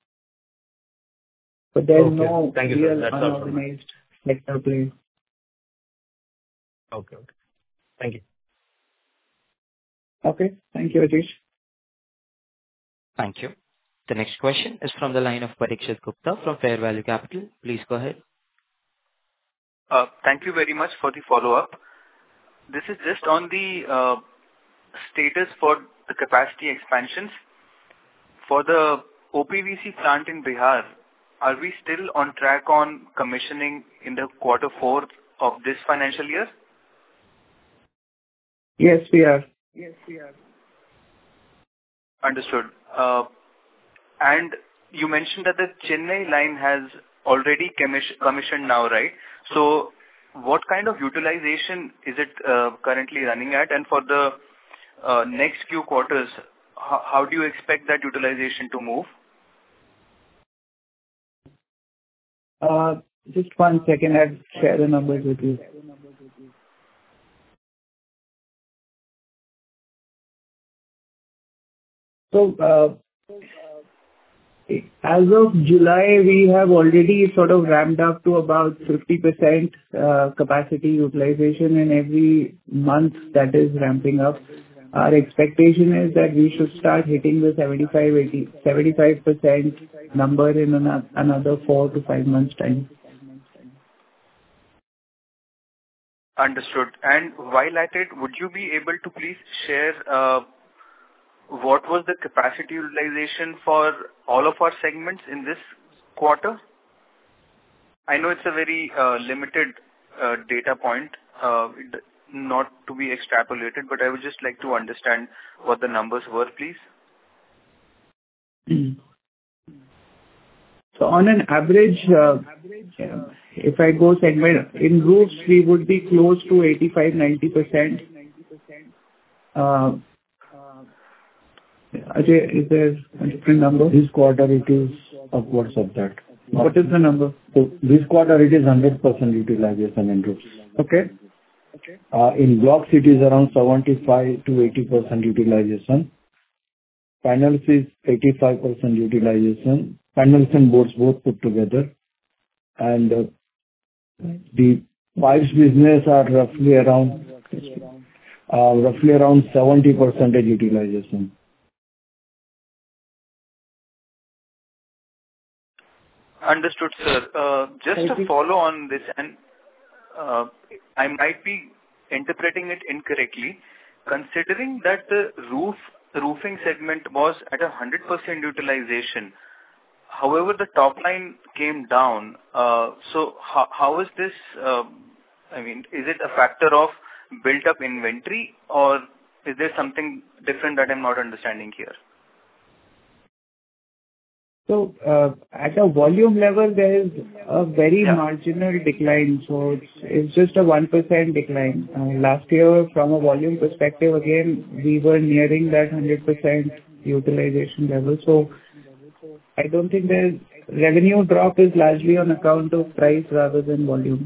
But there's Okay. no Thank you, sir. real That's all from me. unorganized sector play. Okay. Okay. Thank you. Okay. Thank you, Ashish. Thank you. The next question is from the line of Parikshit Gupta from Fair Value Capital. Please go ahead. Uh, Thank you very much for the follow-up. This is just on the uh, status for the capacity expansions. For the O P V C plant in Bihar, are we still on track on commissioning in the quarter four of this financial year? Yes, we are. Understood. Uh, And you mentioned that the Chennai line has already commis- commissioned now, right? So what kind of utilization is it uh, currently running at? And for the uh, next few quarters, how how do you expect that utilization to move? Uh, Just one second. I'll share the numbers with you. So, uh, as of July, we have already sort of ramped up to about fifty percent uh, capacity utilization, and every month that is ramping up. Our expectation is that we should start hitting the seventy-five, eighty, seventy-five percent number in ano- another four to five months' time. Understood. And while at it, would you be able to please share uh, what was the capacity utilization for all of our segments in this quarter? I know it's a very uh, limited uh, data point, uh, it- not to be extrapolated, but I would just like to understand what the numbers were, please. So on an average, uh, uh, if I go segment, in roofs, we would be close to eighty-five to ninety percent. Uh, Ajay, is there a different number? This quarter it is upwards of that. What is the number? So this quarter it is one hundred percent utilization in roofs. Okay. Uh, In blocks it is around seventy-five to eighty percent utilization. Panels is eighty-five percent utilization. Panels and boards both put together. And uh, the pipes business are roughly around uh, roughly around seventy percent utilization. Understood, sir. Uh, Just to follow on this, and uh, I might be interpreting it incorrectly. Considering that the roof roofing segment was at a one hundred percent utilization, however, the top line came down. Uh, So how how is this, uh, I mean, is it a factor of built-up inventory, or is there something different that I'm not understanding here? So, uh, at a volume level, there is a very Yeah. marginal decline, so it's it's just a one percent decline. Uh, Last year, from a volume perspective, again, we were nearing that one hundred percent utilization level. So I don't think there's revenue drop is largely on account of price rather than volume.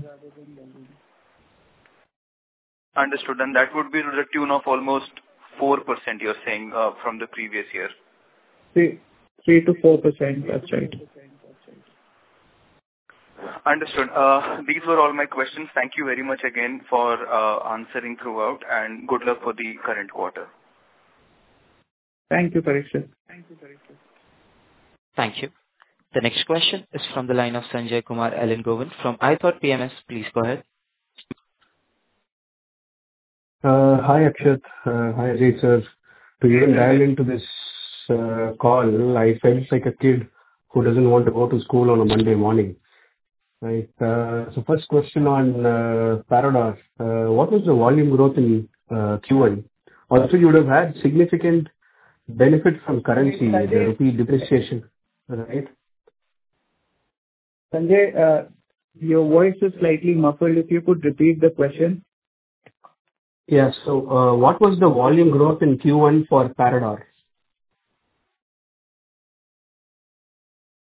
Understood. And that would be to the tune of almost four percent, you're saying, uh, from the previous year. Three three to four percent, that's right. Understood. Uh, These were all my questions. Thank you very much again for uh, answering throughout, and good luck for the current quarter. Thank you, Parikshit. Thank you. The next question is from the line of Sanjay Kumar Elangovan from iThought P M S. Please go ahead. Uh, Hi, Akshat. Uh, Hi, Ajay, sir. To even dial into this uh, call, I felt like a kid who doesn't want to go to school on a Monday morning. Right. Uh, So first question on uh, Parador. Uh, What was the volume growth in uh, Q one? Also, you would have had significant benefit from currency, the rupee depreciation, right? Sanjay, uh, your voice is slightly muffled. If you could repeat the question. Yeah. So uh, what was the volume growth in Q one for Parador?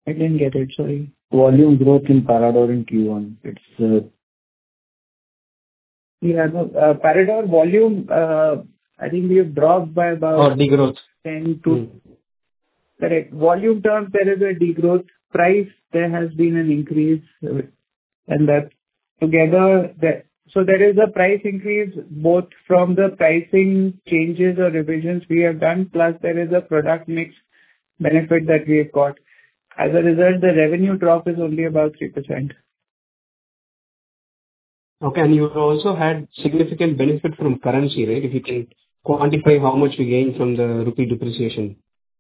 I didn't get it, sorry. Volume growth in Parador in Q one. It's uh, Yeah, no, uh, Parador volume, uh, I think we have dropped by Or about degrowth? ten to... Hmm. Correct. Volume terms, there is a degrowth. Price, there has been an increase, uh, and that together, that... So there is a price increase, both from the pricing changes or revisions we have done, plus there is a product mix benefit that we have got. As a result, the revenue drop is only about three percent. Okay. And you also had significant benefit from currency, right? If you can quantify how much you gained from the rupee depreciation.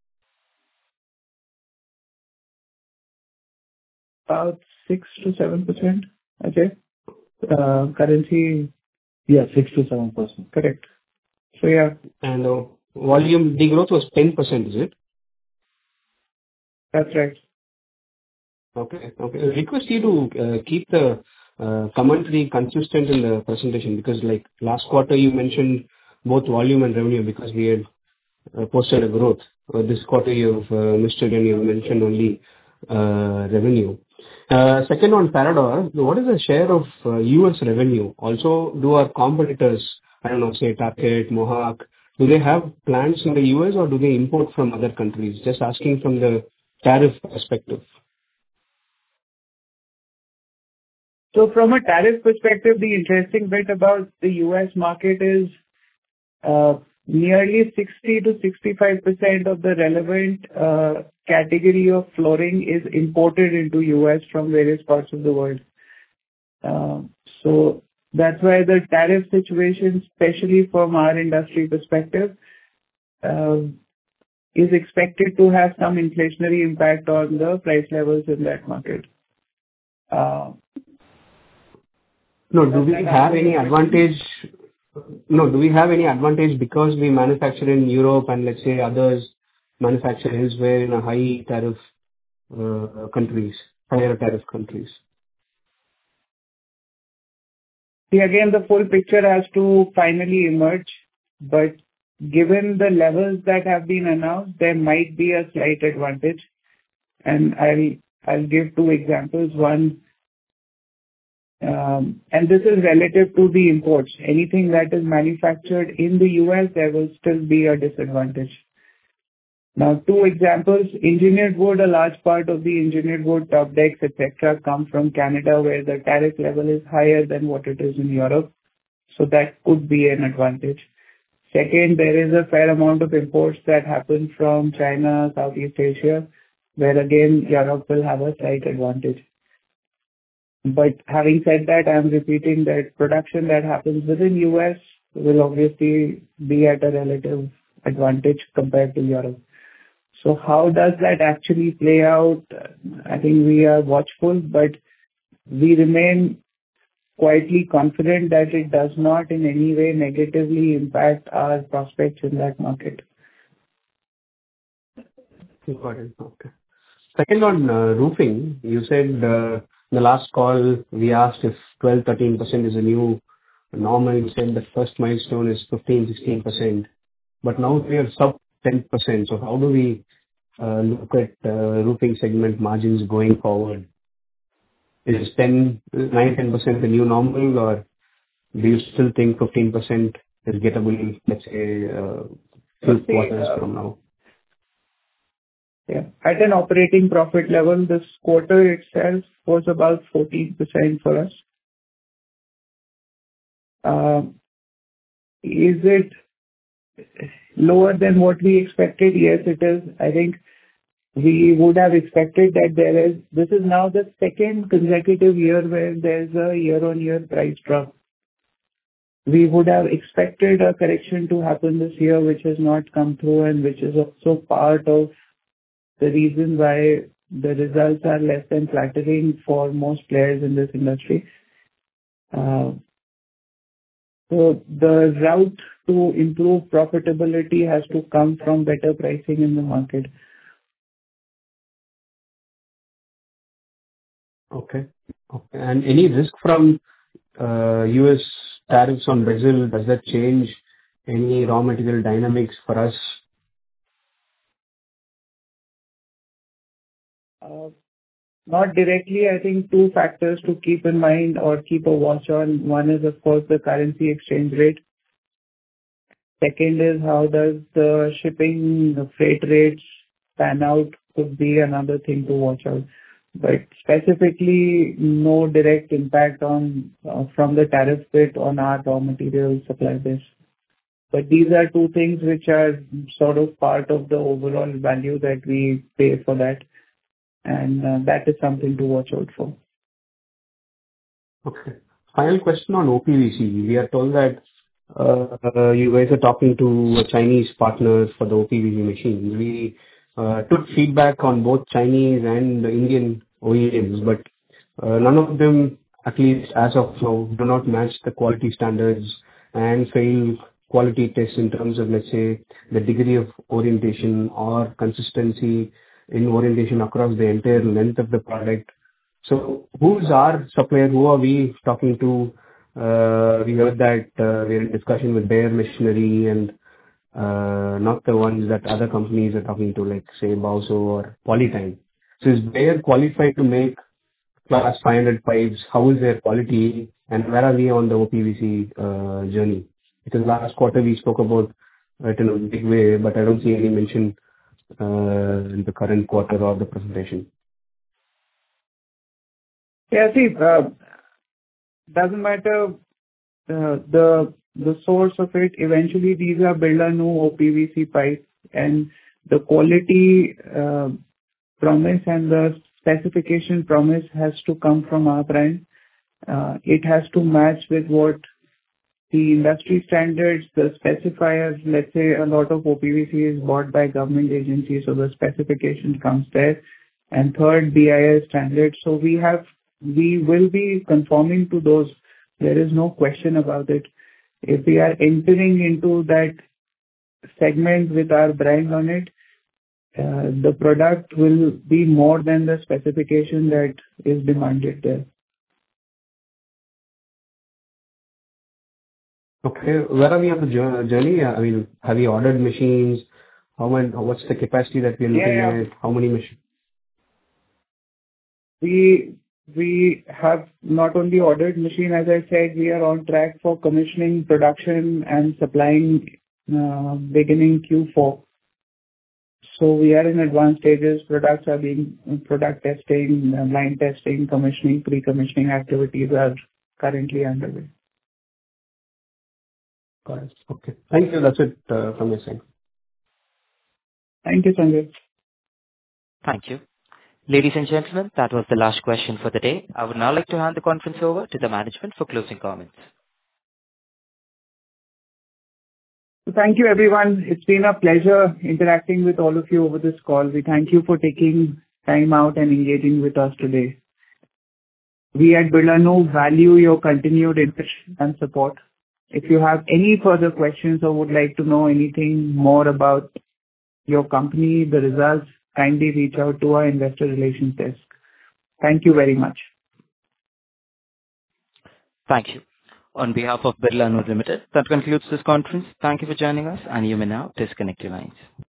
About six to seven percent, I'd say. Uh, Currency, yeah, six to seven percent. correct. So yeah, And uh, volume degrowth was ten percent, is it? that's right. Okay. Okay. I request you to uh, keep the uh, commentary consistent in the presentation, because like last quarter you mentioned both volume and revenue because we had uh, posted a growth. Uh, This quarter you've uh, missed it and you mentioned only uh, revenue. Uh, Second, on Parador, what is the share of uh, U S revenue? Also, do our competitors, I don't know, say Target, Mohawk, do they have plants in the U S or do they import from other countries? Just asking from the tariff perspective. So from a tariff perspective, the interesting bit about the U S market is uh, nearly sixty to sixty-five percent of the relevant uh, category of flooring is imported into U S from various parts of the world. Uh, So that's why the tariff situation, especially from our industry perspective, uh, is expected to have some inflationary impact on the price levels in that market. Uh, No, do Does we that have answer any your question? advantage? No, do we have any advantage because we manufacture in Europe and let's say others manufacture elsewhere in a high tariff uh, countries, higher tariff countries? See, again, the full picture has to finally emerge, but given the levels that have been announced, there might be a slight advantage. And I'll I'll give two examples. One, um, and this is relative to the imports. Anything that is manufactured in the U S, there will still be a disadvantage. Now, two examples. Engineered wood, a large part of the engineered wood, top decks, et cetera, come from Canada, where the tariff level is higher than what it is in Europe. So that could be an advantage. Second, there is a fair amount of imports that happen from China, Southeast Asia, where again, Europe will have a slight advantage. But having said that, I'm repeating that production that happens within U S will obviously be at a relative advantage compared to Europe. So how does that actually play out? I think we are watchful, but we remain quietly confident that it does not in any way negatively impact our prospects in that market. Got it. Okay. Second, on uh, roofing, you said uh, in the last call we asked if twelve, thirteen percent is a new normal. You said the first milestone is fifteen, sixteen percent, but now we are sub ten percent. So how do we uh, look at uh, roofing segment margins going forward? Is ten, nine, ten percent the new normal, or do you still think fifteen percent is gettable, let's say, uh, few Let's see, quarters uh, from now? Yeah. At an operating profit level, this quarter itself was about fourteen percent for us. Um, Is it lower than what we expected? Yes, it is. I think we would have expected that there is. This is now the second consecutive year where there's a year-on-year price drop. We would have expected a correction to happen this year, which has not come through, and which is also part of the reason why the results are less than flattering for most players in this industry. Uh, So the route to improve profitability has to come from better pricing in the market. Okay. Okay. And any risk from uh, U S tariffs on Brazil, does that change any raw material dynamics for us? Uh, Not directly. I think two factors to keep in mind or keep a watch on. One is, of course, the currency exchange rate. Second is how does the shipping the freight rates pan out, could be another thing to watch out. But specifically, no direct impact on uh, from the tariff bit on our raw material supply base. But these are two things which are sort of part of the overall value that we pay for that, and uh, that is something to watch out for. Okay. Final question on O P V C. We are told that uh, uh, you guys are talking to a Chinese partners for the O P V C machines. We uh, took feedback on both Chinese and Indian O E Ms, but uh, none of them, at least as of now, do not match the quality standards and fail quality tests in terms of, let's say, the degree of orientation or consistency in orientation across the entire length of the product. So who's our supplier? Who are we talking to? Uh, We heard that uh, we're in discussion with Bayer Machinery and uh, not the ones that other companies are talking to, like, say, Bauso or Polytime. So is Bayer qualified to make Class five hundred pipes? How is their quality, and where are we on the O P V C uh, journey? Because last quarter we spoke about it in a big way, but I don't see any mention uh, in the current quarter or the presentation. Yeah, see, uh, doesn't matter uh, the the source of it. Eventually, these are Birla-Nu O P V C pipes, and the quality uh, promise and the specification promise has to come from our brand. Uh, It has to match with what the industry standards, the specifiers. Let's say a lot of O P V C is bought by government agencies, so the specification comes there. And third, B I S standards. So we have, we will be conforming to those. There is no question about it. If we are entering into that segment with our brand on it, uh, the product will be more than the specification that is demanded there. Okay. Where are we on the jour- journey? I mean, have you ordered machines? How many, what's the capacity that we're looking Yeah, yeah. at? How many machines? We we have not only ordered machine, as I said, we are on track for commissioning, production, and supplying uh, beginning Q four. So we are in advanced stages. Products are being product testing, uh, line testing, commissioning, pre-commissioning activities are currently underway. Got it. Okay. Thank you. That's it uh, from my side. Thank you, Sanjay. Thank you. Ladies and gentlemen, that was the last question for the day. I would now like to hand the conference over to the management for closing comments. Thank you, everyone. It's been a pleasure interacting with all of you over this call. We thank you for taking time out and engaging with us today. We at Birla-Nu value your continued interest and support. If you have any further questions or would like to know anything more about your company, the results, kindly reach out to our investor relations desk. Thank you very much. Thank you. On behalf of Birla-Nu Limited, that concludes this conference. Thank you for joining us, and you may now disconnect your lines.